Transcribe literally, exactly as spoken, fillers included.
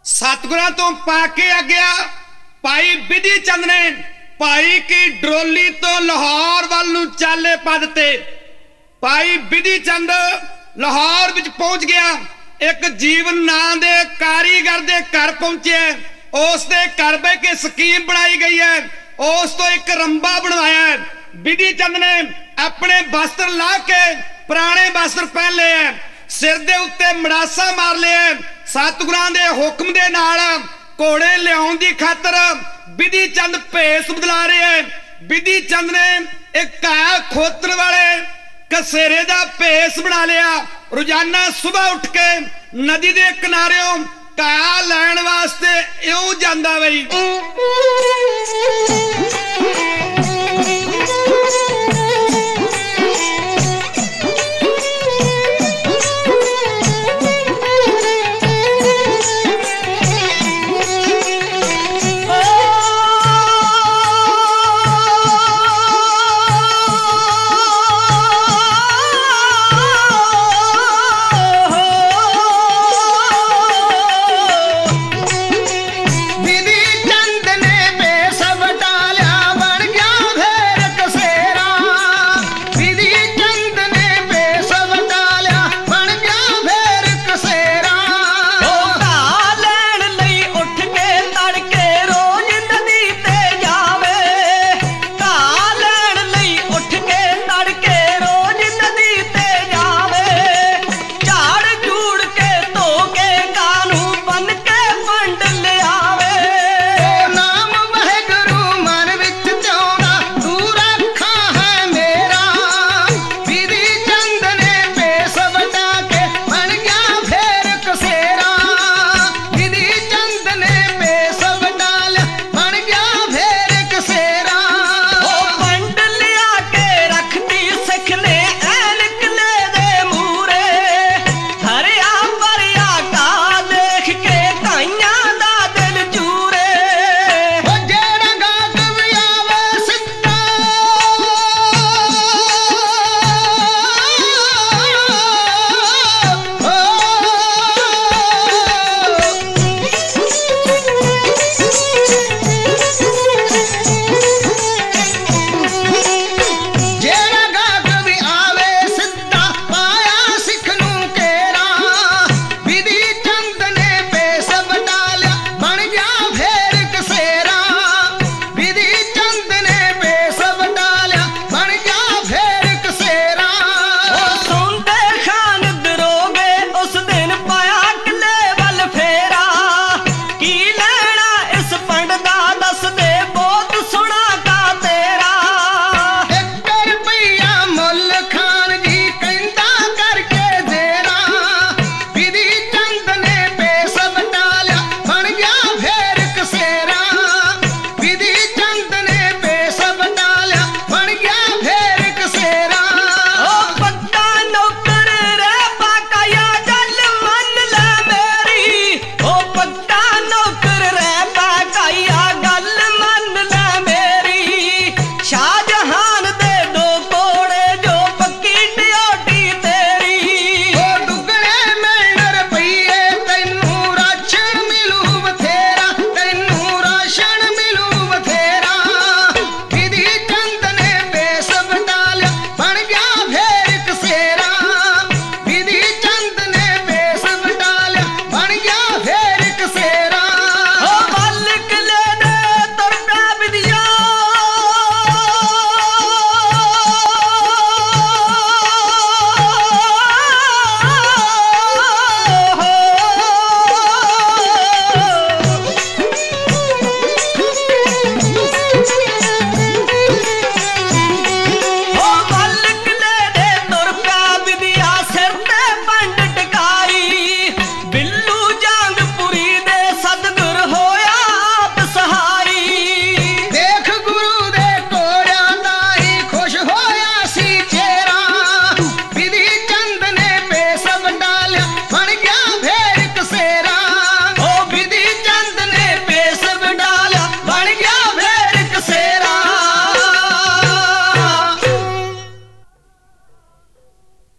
सतगुरां तो पाके आग्या भाई बिधि चंद ने भाई की डरोली तो लाहौर वाल नूं चाले पा दिते। भाई बिधि चंद लाहौर विच पहुंच गया। एक जीवन नां दे कारीगर दे घर पहुंचे। उस दे घर बह के स्कीम बनाई गई है। उस तो एक रंबा बनवाया है। बिधि चंद ने अपने वस्त्र ला के पुराने वस्त्र पहन ले है, सिर दे उत्ते मड़ासा मार लिया। सतगुरां दे हुक्म दे नाल घोड़े लियाउण दी खातर बिधि चंद भेस बदला रहे हैं। बिधि चंद ने एक घा खोतण वाले कसेरे दा भेस बना लिया। रोजाना सुबह उठ के नदी दे किनारे घा लैण वास्ते इउं जांदा बई।